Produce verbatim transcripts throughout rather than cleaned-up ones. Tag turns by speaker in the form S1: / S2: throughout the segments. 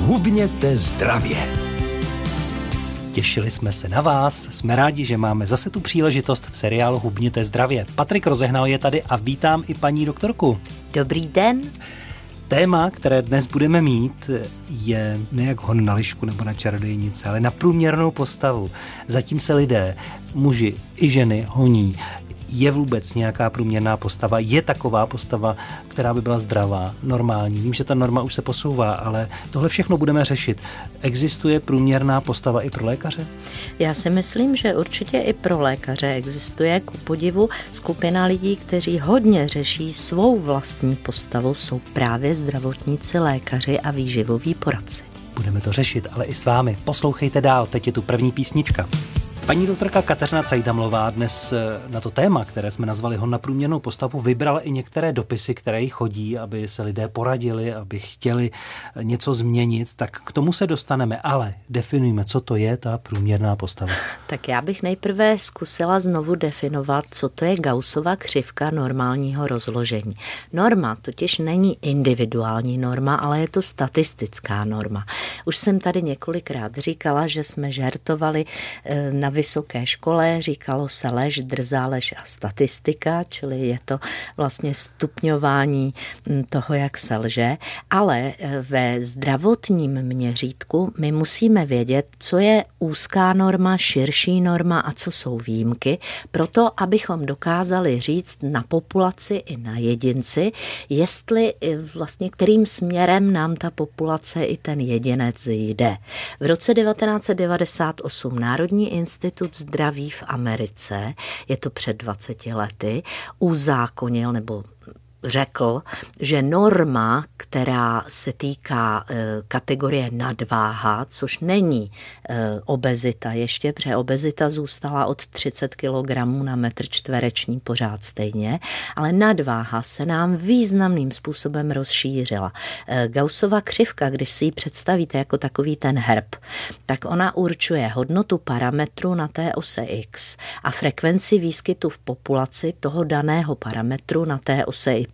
S1: Hubněte zdravě.
S2: Těšili jsme se na vás, jsme rádi, že máme zase tu příležitost v seriálu Hubněte zdravě. Patrik Rozehnal je tady a vítám i paní doktorku.
S3: Dobrý den.
S2: Téma, které dnes budeme mít, je ne jak hon na lišku nebo na čarodějnice, ale na průměrnou postavu. Zatím se lidé, muži i ženy, honí. Je vůbec nějaká průměrná postava? Je taková postava, která by byla zdravá, normální? Vím, že ta norma už se posouvá, ale tohle všechno budeme řešit. Existuje průměrná postava i pro lékaře?
S3: Já si myslím, že určitě i pro lékaře existuje. Ku podivu skupina lidí, kteří hodně řeší svou vlastní postavu, jsou právě zdravotníci, lékaři a výživoví poradci.
S2: Budeme to řešit, ale i s vámi. Poslouchejte dál, teď je tu první písnička. Paní doktorka Kateřina Cajdamlová dnes na to téma, které jsme nazvali hon na průměrnou postavu, vybrala i některé dopisy, které jí chodí, aby se lidé poradili, aby chtěli něco změnit, tak k tomu se dostaneme, ale definujme, co to je ta průměrná postava.
S3: Tak já bych nejprve zkusila znovu definovat, co to je Gaussova křivka normálního rozložení. Norma totiž není individuální norma, ale je to statistická norma. Už jsem tady několikrát říkala, že jsme žertovali na vysoké škole, říkalo se lež, drzá lež a statistika, čili je to vlastně stupňování toho, jak se lže, ale ve zdravotním měřítku my musíme vědět, co je úzká norma, širší norma a co jsou výjimky, proto abychom dokázali říct na populaci i na jedinci, jestli vlastně kterým směrem nám ta populace i ten jedinec jde. V roce devatenáct set devadesát osm Národní institut zdraví v Americe, je to před dvaceti lety, uzákonil nebo řekl, že norma, která se týká e, kategorie nadváha, což není e, obezita ještě, protože obezita zůstala od třicet kilogramů na metr čtvereční pořád stejně, ale nadváha se nám významným způsobem rozšířila. E, Gaussova křivka, když si ji představíte jako takový ten herb, tak ona určuje hodnotu parametru na té ose X a frekvenci výskytu v populaci toho daného parametru na té ose Y.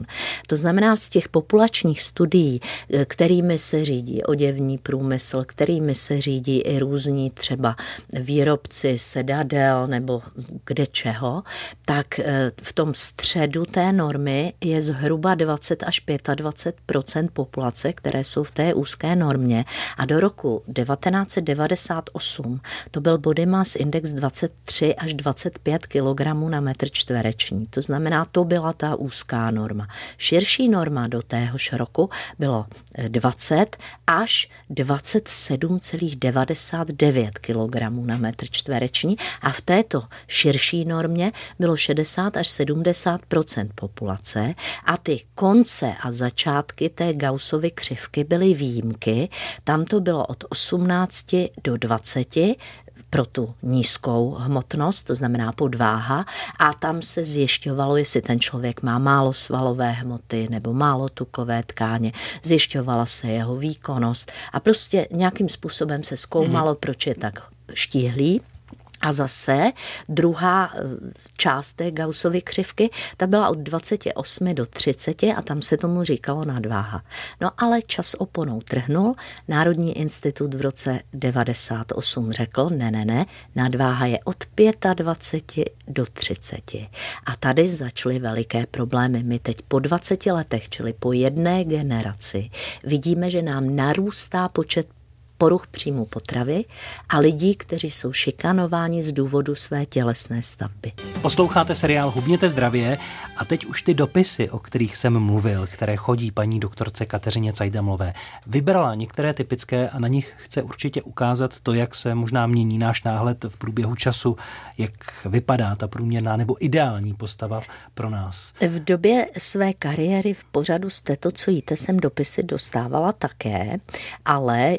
S3: To znamená, z těch populačních studií, kterými se řídí oděvní průmysl, kterými se řídí i různí třeba výrobci sedadel nebo kde čeho, tak v tom středu té normy je zhruba dvacet až dvacet pět procent populace, které jsou v té úzké normě. A do roku devatenáct set devadesát osm to byl body mass index dvacet tři až dvacet pět kilogramů na metr čtvereční. To znamená, to byla ta úzká norma. Širší norma do téhož roku bylo dvacet až dvacet sedm celá devadesát devět kilogramů na metr čtvereční a v této širší normě bylo šedesát až sedmdesát procent populace a ty konce a začátky té Gaussovy křivky byly výjimky. Tam to bylo od osmnácti do dvaceti pro tu nízkou hmotnost, to znamená podváha, a tam se zjišťovalo, jestli ten člověk má málo svalové hmoty nebo málo tukové tkáně, zjišťovala se jeho výkonnost a prostě nějakým způsobem se zkoumalo, proč je tak štíhlý. A zase druhá část té Gaussovy křivky, ta byla od dvaceti osmi do třiceti a tam se tomu říkalo nadváha. No ale čas oponou trhnul, Národní institut v roce devadesát osm řekl, ne, ne, ne, nadváha je od dvaceti pěti do třiceti. A tady začaly veliké problémy. My teď po dvaceti letech, čili po jedné generaci, vidíme, že nám narůstá počet poruch příjmu potravy a lidí, kteří jsou šikanováni z důvodu své tělesné stavby.
S2: Posloucháte seriál Hubněte zdravě a teď už ty dopisy, o kterých jsem mluvil, které chodí paní doktorce Kateřině Cajdamlové, vybrala některé typické a na nich chce určitě ukázat to, jak se možná mění náš náhled v průběhu času, jak vypadá ta průměrná nebo ideální postava pro nás.
S3: V době své kariéry v pořadu Jste to, co jíte, jsem dopisy dostávala také, ale já jsem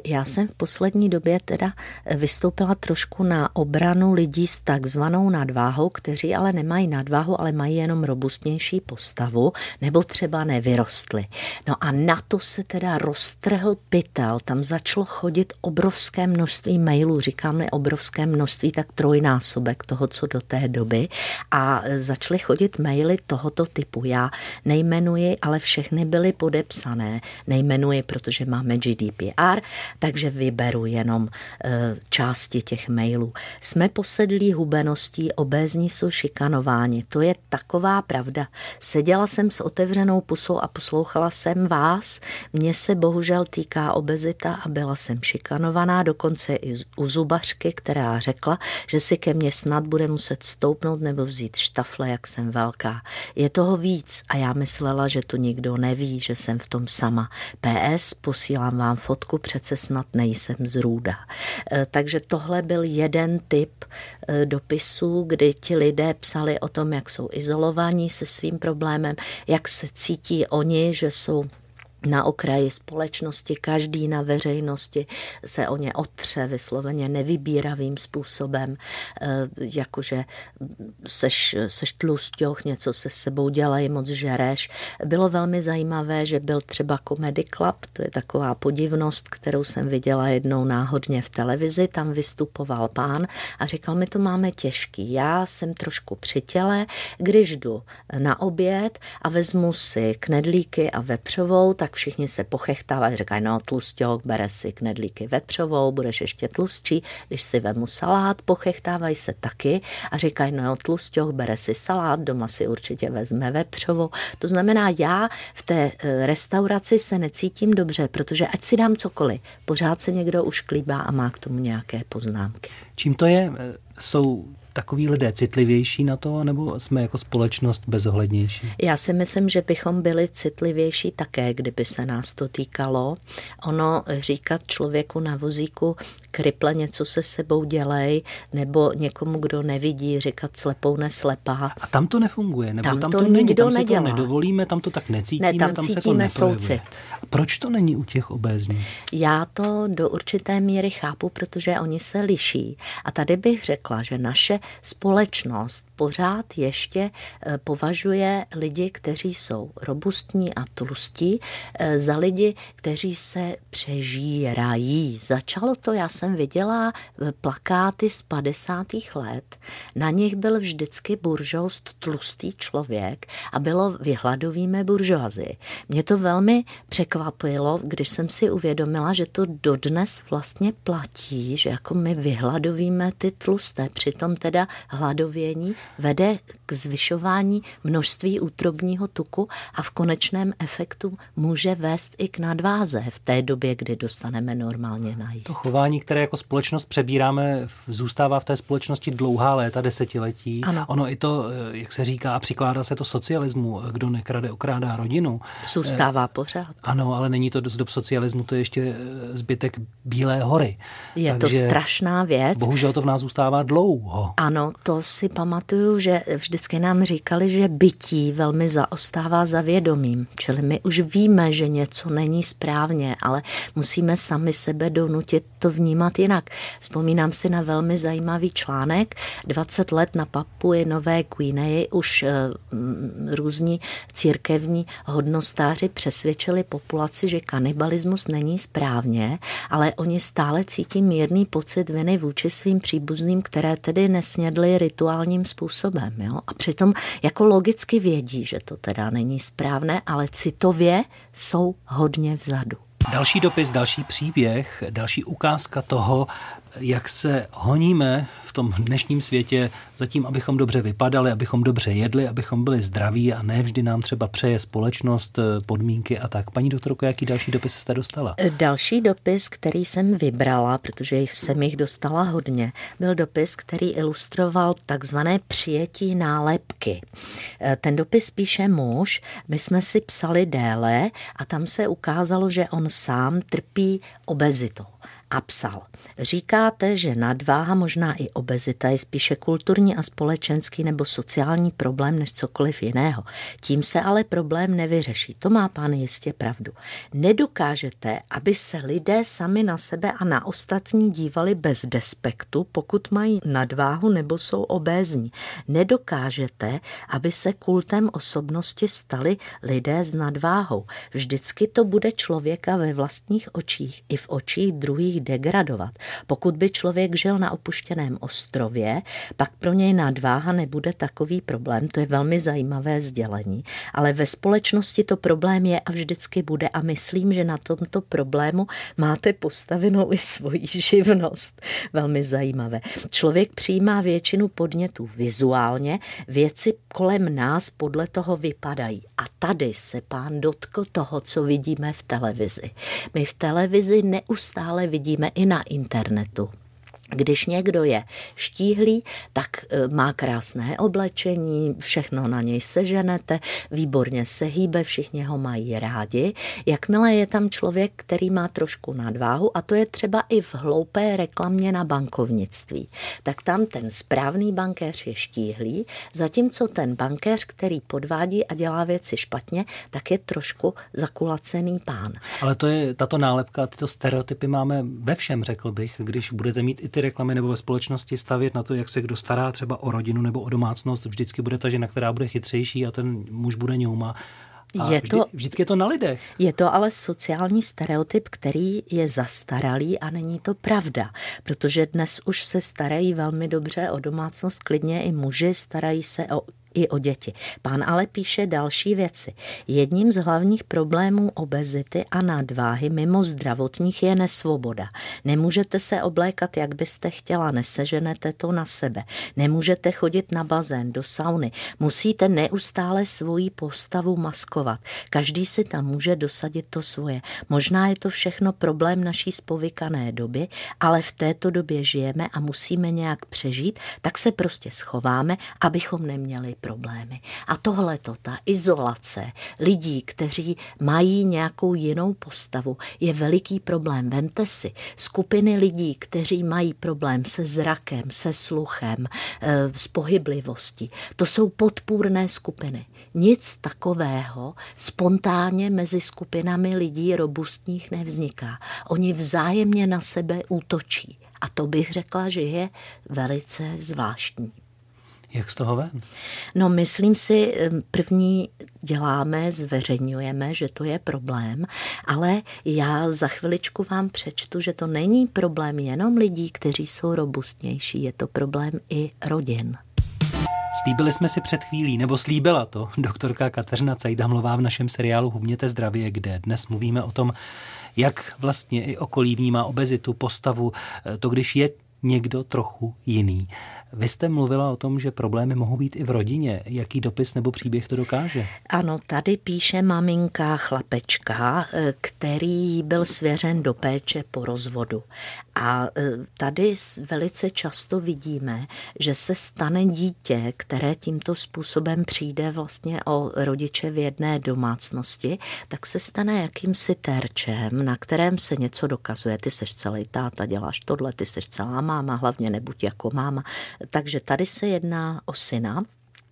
S3: v poslední době teda vystoupila trošku na obranu lidí s takzvanou nadváhou, kteří ale nemají nadváhu, ale mají jenom robustnější postavu, nebo třeba nevyrostli. No a na to se teda roztrhl pytel, tam začalo chodit obrovské množství mailů, říkám-li obrovské množství, tak trojnásobek toho, co do té doby, a začaly chodit maily tohoto typu. Já nejmenuji, ale všechny byly podepsané. Nejmenuji, protože máme G D P R, takže vyberu jenom e, části těch mailů. Jsme posedlí hubeností, obézní jsou šikanováni. To je taková pravda. Seděla jsem s otevřenou pusou a poslouchala jsem vás. Mně se bohužel týká obezita a byla jsem šikanovaná, dokonce i u zubařky, která řekla, že si ke mně snad bude muset stoupnout nebo vzít štafle, jak jsem velká. Je toho víc a já myslela, že to nikdo neví, že jsem v tom sama. P S, posílám vám fotku, přece snad nejsem zrůda. Takže tohle byl jeden typ dopisů, kdy ti lidé psali o tom, jak jsou izolovaní se svým problémem, jak se cítí oni, že jsou na okraji společnosti, každý na veřejnosti se o ně otře vysloveně nevybíravým způsobem, jakože seš, seš tlusťoch, něco se s sebou dělají, moc žereš. Bylo velmi zajímavé, že byl třeba Comedy Club, to je taková podivnost, kterou jsem viděla jednou náhodně v televizi, tam vystupoval pán a říkal, my to máme těžký, já jsem trošku při těle, když jdu na oběd a vezmu si knedlíky a vepřovou, tak všichni se pochechtávají, říkají, no tlusťok, bere si knedlíky vepřovou, budeš ještě tlustší, když si vemu salát, pochechtávají se taky a říkají, no tlusťok, bere si salát, doma si určitě vezme vepřovou. To znamená, já v té restauraci se necítím dobře, protože ať si dám cokoliv, pořád se někdo už klíbá a má k tomu nějaké poznámky.
S2: Čím to je? Jsou takoví lidé citlivější na to, nebo jsme jako společnost bezohlednější?
S3: Já si myslím, že bychom byli citlivější také, kdyby se nás to týkalo. Ono říkat člověku na vozíku, kriple, něco se sebou dělej, nebo někomu, kdo nevidí, říkat slepou neslepá.
S2: A tam to nefunguje? Nebo
S3: tam,
S2: tam
S3: to,
S2: to
S3: nikdo
S2: není, tam
S3: nedělá.
S2: Si to nedovolíme, tam to tak necítíme,
S3: ne, tam,
S2: tam
S3: cítíme
S2: se to neprojevuje.
S3: soucit.
S2: A proč to není u těch obézních?
S3: Já to do určité míry chápu, protože oni se liší. A tady bych řekla, že naše společnost pořád ještě považuje lidi, kteří jsou robustní a tlustí, za lidi, kteří se přežírají. Začalo to, já jsem viděla plakáty z padesátých let, na nich byl vždycky buržoust tlustý člověk a bylo vyhladovíme buržoazy. Mě to velmi překvapilo, když jsem si uvědomila, že to dodnes vlastně platí, že jako my vyhladovíme ty tlusté, přitom teda hladovění vede k zvyšování množství útrobního tuku a v konečném efektu může vést i k nadváze v té době, kdy dostaneme normálně najíst.
S2: To chování, které jako společnost přebíráme, zůstává v té společnosti dlouhá léta, desetiletí.
S3: Ano.
S2: Ono i to, jak se říká, a přikládá se to socialismu, kdo nekrade, okrádá rodinu.
S3: Zůstává pořád.
S2: Ano, ale není to z dob socialismu, to je ještě zbytek Bílé hory.
S3: Je
S2: Takže
S3: to strašná věc.
S2: Bohužel to v nás zůstává dlouho.
S3: Ano, to si pamatuju, že vždycky nám říkali, že bytí velmi zaostává za vědomím. Čili my už víme, že něco není správně, ale musíme sami sebe donutit to vnímat jinak. Vzpomínám si na velmi zajímavý článek. dvacet let na Papui Nové Guineji už mm, různí církevní hodnostáři přesvědčili populaci, že kanibalismus není správně, ale oni stále cítí mírný pocit viny vůči svým příbuzným, které tedy nesnědli rituálním způsobem. Jo? A přitom jako logicky vědí, že to teda není správné, ale citově jsou hodně vzadu.
S2: Další dopis, další příběh, další ukázka toho, jak se honíme v tom dnešním světě za tím, abychom dobře vypadali, abychom dobře jedli, abychom byli zdraví a ne vždy nám třeba přeje společnost, podmínky a tak. Paní doktorko, jaký další dopis jste dostala?
S3: Další dopis, který jsem vybrala, protože jsem jich dostala hodně, byl dopis, který ilustroval takzvané přijetí nálepky. Ten dopis píše muž, my jsme si psali déle a tam se ukázalo, že on sám trpí obezitou. a psal: říkáte, že nadváha, možná i obezita, je spíše kulturní a společenský nebo sociální problém než cokoliv jiného. Tím se ale problém nevyřeší. To má pán jistě pravdu. Nedokážete, aby se lidé sami na sebe a na ostatní dívali bez despektu, pokud mají nadváhu nebo jsou obézní. Nedokážete, aby se kultem osobnosti stali lidé s nadváhou. Vždycky to bude člověka ve vlastních očích i v očích druhých degradovat. Pokud by člověk žil na opuštěném ostrově, pak pro něj nadváha nebude takový problém. To je velmi zajímavé sdělení. Ale ve společnosti to problém je a vždycky bude a myslím, že na tomto problému máte postavenou i svoji živnost. Velmi zajímavé. Člověk přijímá většinu podnětů vizuálně, věci kolem nás podle toho vypadají. A tady se pán dotkl toho, co vidíme v televizi. My v televizi neustále vidíme i na internetu. Když někdo je štíhlý, tak má krásné oblečení, všechno na něj seženete, výborně se hýbe, všichni ho mají rádi. Jakmile je tam člověk, který má trošku nadváhu, a to je třeba i v hloupé reklamě na bankovnictví, tak tam ten správný bankéř je štíhlý, zatímco ten bankéř, který podvádí a dělá věci špatně, tak je trošku zakulacený pán.
S2: Ale to je tato nálepka, tyto stereotypy máme ve všem, řekl bych, když budete mít i ty reklamy nebo ve společnosti stavět na to, jak se kdo stará třeba o rodinu nebo o domácnost, vždycky bude ta žena, která bude chytřejší a ten muž bude ňouma. A je to, vždy, vždycky je to na lidech.
S3: Je to ale sociální stereotyp, který je zastaralý a není to pravda, protože dnes už se starají velmi dobře o domácnost, klidně i muži starají se o i o děti. Pán ale píše další věci. Jedním z hlavních problémů obezity a nadváhy mimo zdravotních je nesvoboda. Nemůžete se oblékat, jak byste chtěla, neseženete to na sebe. Nemůžete chodit na bazén, do sauny. Musíte neustále svoji postavu maskovat. Každý si tam může dosadit to svoje. Možná je to všechno problém naší spovykané doby, ale v této době žijeme a musíme nějak přežít, tak se prostě schováme, abychom neměli problémy. A tohleto, ta izolace lidí, kteří mají nějakou jinou postavu, je veliký problém. Vemte si skupiny lidí, kteří mají problém se zrakem, se sluchem, s pohyblivostí. To jsou podpůrné skupiny. Nic takového spontánně mezi skupinami lidí robustních nevzniká. Oni vzájemně na sebe útočí. A to bych řekla, že je velice zvláštní.
S2: Jak z toho ven?
S3: No, myslím si, první děláme, zveřejňujeme, že to je problém, ale já za chviličku vám přečtu, že to není problém jenom lidí, kteří jsou robustnější, je to problém i rodin.
S2: Slíbili jsme si před chvílí, nebo slíbila to doktorka Kateřina Cajdhamlová v našem seriálu Hubněte zdravě, kde dnes mluvíme o tom, jak vlastně i okolí vnímá obezitu, postavu, to když je někdo trochu jiný. Vy jste mluvila o tom, že problémy mohou být i v rodině. Jaký dopis nebo příběh to dokáže?
S3: Ano, tady píše maminka chlapečka, který byl svěřen do péče po rozvodu. A tady velice často vidíme, že se stane dítě, které tímto způsobem přijde vlastně o rodiče v jedné domácnosti, tak se stane jakýmsi terčem, na kterém se něco dokazuje. Ty seš celý táta, děláš tohle, ty seš celá máma, hlavně nebuď jako máma. Takže tady se jedná o syna.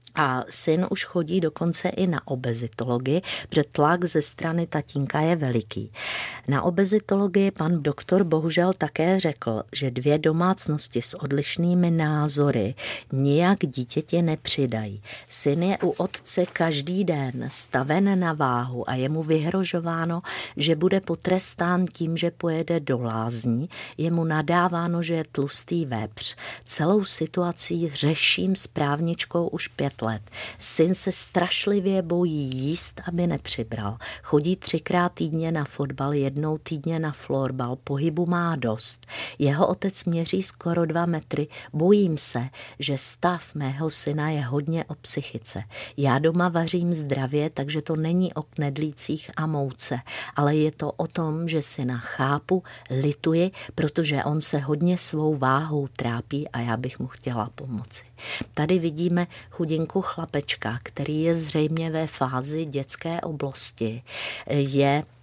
S3: A syn už chodí dokonce i na obezitologii, protože tlak ze strany tatínka je veliký. Na obezitologii pan doktor bohužel také řekl, že dvě domácnosti s odlišnými názory nijak dítěti nepřidají. Syn je u otce každý den staven na váhu a je mu vyhrožováno, že bude potrestán tím, že pojede do lázní. Je mu nadáváno, že je tlustý vepř. Celou situaci řeším s právničkou už pět let. Syn se strašlivě bojí jíst, aby nepřibral. Chodí třikrát týdně na fotbal, jednou týdně na florbal, pohybu má dost. Jeho otec měří skoro dva metry. Bojím se, že stav mého syna je hodně o psychice. Já doma vařím zdravě, takže to není o knedlících a mouce, ale je to o tom, že syna chápu, lituji, protože on se hodně svou váhou trápí a já bych mu chtěla pomoci. Tady vidíme chudinku chlapečka, který je zřejmě ve fázi dětské oblosti. Je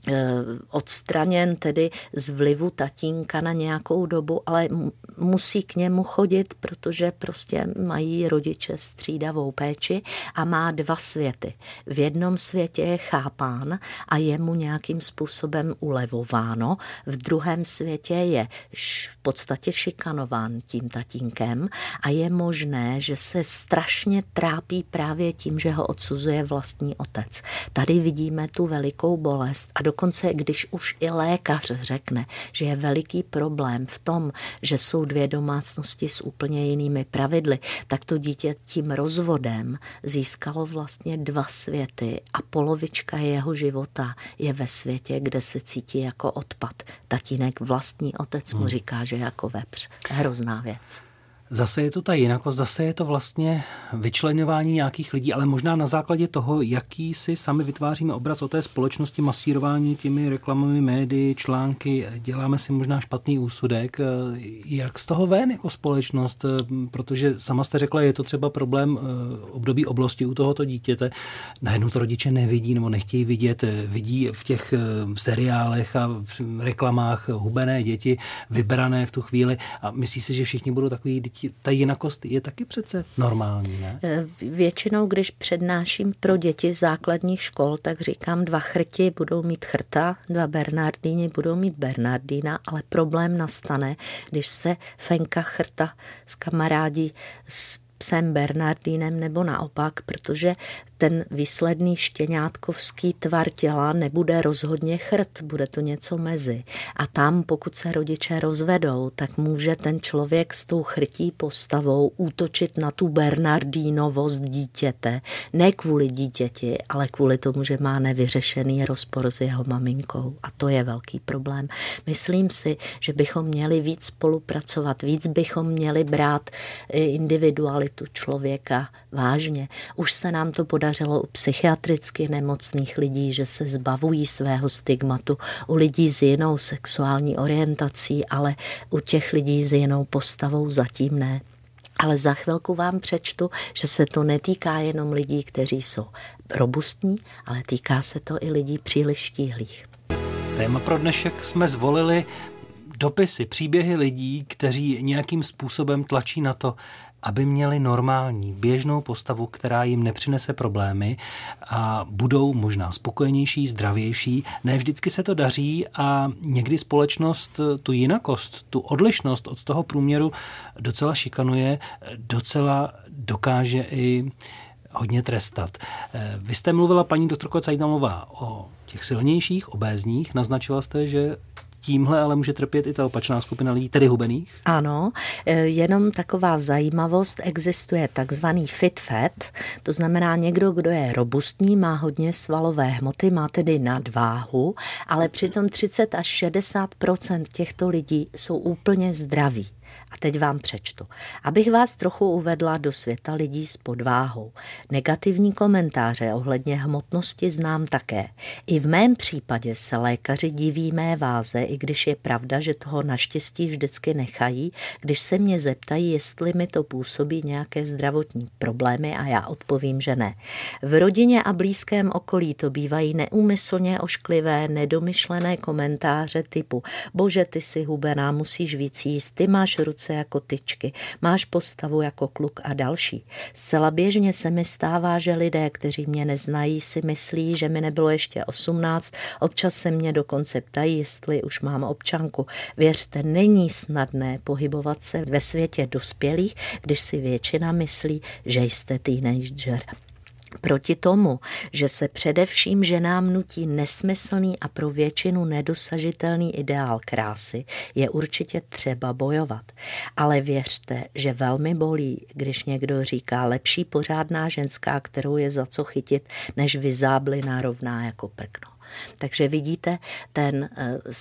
S3: odstraněn tedy z vlivu tatínka na nějakou dobu, ale musí k němu chodit, protože prostě mají rodiče střídavou péči a má dva světy. V jednom světě je chápán a je mu nějakým způsobem ulevováno, v druhém světě je v podstatě šikanován tím tatínkem a je možné, že se strašně trápí právě tím, že ho odsuzuje vlastní otec. Tady vidíme tu velikou bolest a dokonce, když už i lékař řekne, že je veliký problém v tom, že jsou dvě domácnosti s úplně jinými pravidly, tak to dítě tím rozvodem získalo vlastně dva světy a polovička jeho života je ve světě, kde se cítí jako odpad. Tatínek vlastní otec mu říká, že jako vepř. Hrozná věc.
S2: Zase je to ta jinakost, zase je to vlastně vyčleňování nějakých lidí, ale možná na základě toho, jaký si sami vytváříme obraz o té společnosti, masírování těmi reklamami, médii, články, děláme si možná špatný úsudek. Jak z toho ven jako společnost? Protože sama jste řekla, je to třeba problém období oblosti u tohoto dítěte. Najednou to rodiče nevidí nebo nechtějí vidět, vidí v těch seriálech a v reklamách hubené děti, vybrané v tu chvíli a myslí si, že všichni budou takový. Ta jinakost je taky přece normální, ne?
S3: Většinou, když přednáším pro děti základních škol, tak říkám, dva chrti budou mít chrta, dva bernardíni budou mít bernardína, ale problém nastane, když se Fenka chrta skamarádí s psem bernardínem nebo naopak, protože ten výsledný štěňátkovský tvar těla nebude rozhodně chrt, bude to něco mezi. A tam, pokud se rodiče rozvedou, tak může ten člověk s tou chrtí postavou útočit na tu bernardínovost dítěte. Ne kvůli dítěti, ale kvůli tomu, že má nevyřešený rozpor s jeho maminkou. A to je velký problém. Myslím si, že bychom měli víc spolupracovat, víc bychom měli brát individualitu člověka vážně. Už se nám to podařilo u psychiatricky nemocných lidí, že se zbavují svého stigmatu, u lidí s jinou sexuální orientací, ale u těch lidí s jinou postavou zatím ne. Ale za chvilku vám přečtu, že se to netýká jenom lidí, kteří jsou robustní, ale týká se to i lidí příliš štíhlých.
S2: Téma pro dnešek jsme zvolili dopisy, příběhy lidí, kteří nějakým způsobem tlačí na to, aby měli normální, běžnou postavu, která jim nepřinese problémy a budou možná spokojenější, zdravější. Ne vždycky se to daří a někdy společnost tu jinakost, tu odlišnost od toho průměru docela šikanuje, docela dokáže i hodně trestat. Vy jste mluvila, paní doktorko Cajdamová, o těch silnějších, obézních. Naznačila jste, že tímhle ale může trpět i ta opačná skupina lidí, tedy hubených?
S3: Ano, jenom taková zajímavost, existuje takzvaný fit fat, to znamená někdo, kdo je robustní, má hodně svalové hmoty, má tedy nadváhu, ale přitom třicet až šedesát procent těchto lidí jsou úplně zdraví. A teď vám přečtu. Abych vás trochu uvedla do světa lidí s podváhou. Negativní komentáře ohledně hmotnosti znám také. I v mém případě se lékaři diví mé váze, i když je pravda, že toho naštěstí vždycky nechají, když se mě zeptají, jestli mi to působí nějaké zdravotní problémy a já odpovím, že ne. V rodině a blízkém okolí to bývají neúmyslně ošklivé, nedomyšlené komentáře typu bože, ty jsi hubená, musíš víc jíst, ty máš ruce jako tyčky, máš postavu jako kluk a další. Zcela běžně se mi stává, že lidé, kteří mě neznají, si myslí, že mi nebylo ještě osmnáct, občas se mě dokonce ptají, jestli už mám občanku. Věřte, není snadné pohybovat se ve světě dospělých, když si většina myslí, že jste teenager. Proti tomu, že se především ženám nutí nesmyslný a pro většinu nedosažitelný ideál krásy, je určitě třeba bojovat. Ale věřte, že velmi bolí, když někdo říká lepší pořádná ženská, kterou je za co chytit, než vyzáblina rovná jako prkno. Takže vidíte, ten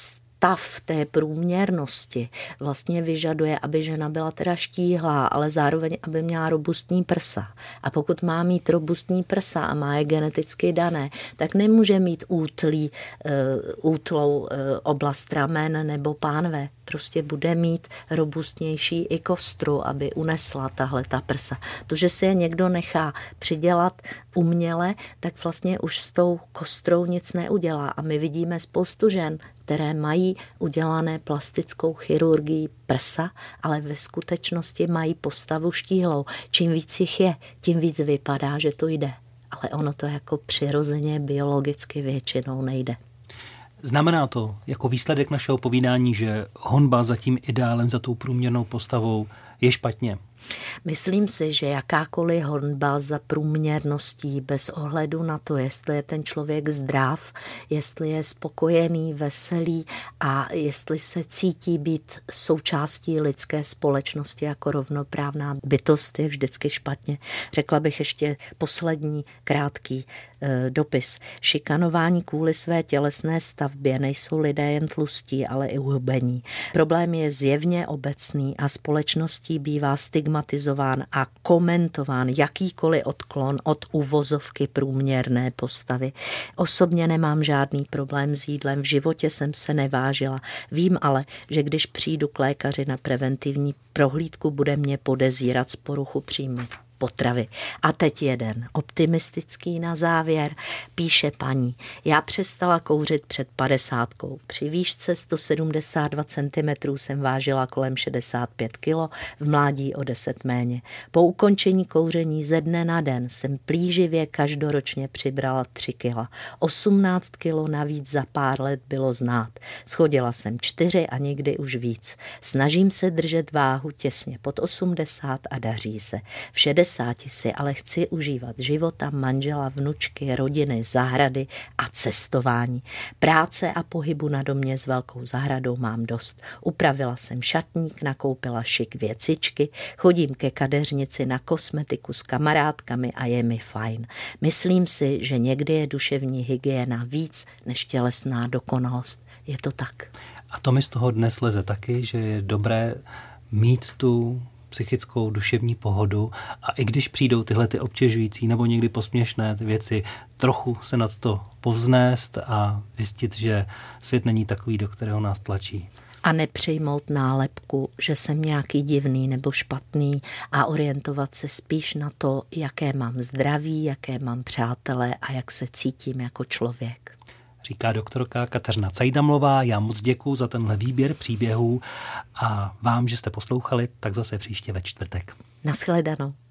S3: stav té průměrnosti vlastně vyžaduje, aby žena byla teda štíhlá, ale zároveň, aby měla robustní prsa. A pokud má mít robustní prsa a má je geneticky dané, tak nemůže mít útlý, uh, útlou uh, oblast ramen nebo pánve. Prostě bude mít robustnější i kostru, aby unesla tahle ta prsa. To, že si je někdo nechá přidělat uměle, tak vlastně už s tou kostrou nic neudělá. A my vidíme spoustu žen, které mají udělané plastickou chirurgii prsa, ale ve skutečnosti mají postavu štíhlou. Čím víc jich je, tím víc vypadá, že to jde. Ale ono to jako přirozeně biologicky většinou nejde.
S2: Znamená to jako výsledek našeho povídání, že honba za tím ideálem, za tou průměrnou postavou je špatně?
S3: Myslím si, že jakákoliv honba za průměrností bez ohledu na to, jestli je ten člověk zdrav, jestli je spokojený, veselý a jestli se cítí být součástí lidské společnosti jako rovnoprávná bytost, je vždycky špatně. Řekla bych ještě poslední krátký e, dopis. Šikanování kvůli své tělesné stavbě nejsou lidé jen tlustí, ale i uhubení. Problém je zjevně obecný a společností bývá stigmatizován a komentován jakýkoliv odklon od uvozovky průměrné postavy. Osobně nemám žádný problém s jídlem, v životě jsem se nevážila. Vím ale, že když přijdu k lékaři na preventivní prohlídku, bude mě podezírat z poruchu příjmu potravy. A teď jeden optimistický na závěr, píše paní. Já přestala kouřit před padesátkou. Při výšce sto sedmdesát dva centimetrů jsem vážila kolem šedesát pět kilo, v mládí o deset méně. Po ukončení kouření ze dne na den jsem plíživě každoročně přibrala tři kila. osmnáct kilo navíc za pár let bylo znát. Schodila jsem čtyři a někdy už víc. Snažím se držet váhu těsně pod osmdesát a daří se. V šedesáti si ale chci užívat života, manžela, vnučky, rodiny, zahrady a cestování. Práce a pohybu na domě s velkou zahradou mám dost. Upravila jsem šatník, nakoupila šik věcičky, chodím ke kadeřnici na kosmetiku s kamarádkami a je mi fajn. Myslím si, že někdy je duševní hygiena víc než tělesná dokonalost. Je to tak.
S2: A to mi z toho dnes leze taky, že je dobré mít tu psychickou, duševní pohodu a i když přijdou tyhle ty obtěžující nebo někdy posměšné ty věci, trochu se nad to povznést a zjistit, že svět není takový, do kterého nás tlačí.
S3: A nepřijmout nálepku, že jsem nějaký divný nebo špatný a orientovat se spíš na to, jaké mám zdraví, jaké mám přátelé a jak se cítím jako člověk.
S2: Říká doktorka Kateřina Cajdamlová. Já moc děkuju za tenhle výběr příběhů a vám, že jste poslouchali, tak zase příště ve čtvrtek.
S3: Naschledanou.